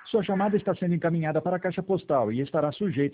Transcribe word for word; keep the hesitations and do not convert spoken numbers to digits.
Sua chamada está sendo encaminhada para a caixa postal e estará sujeita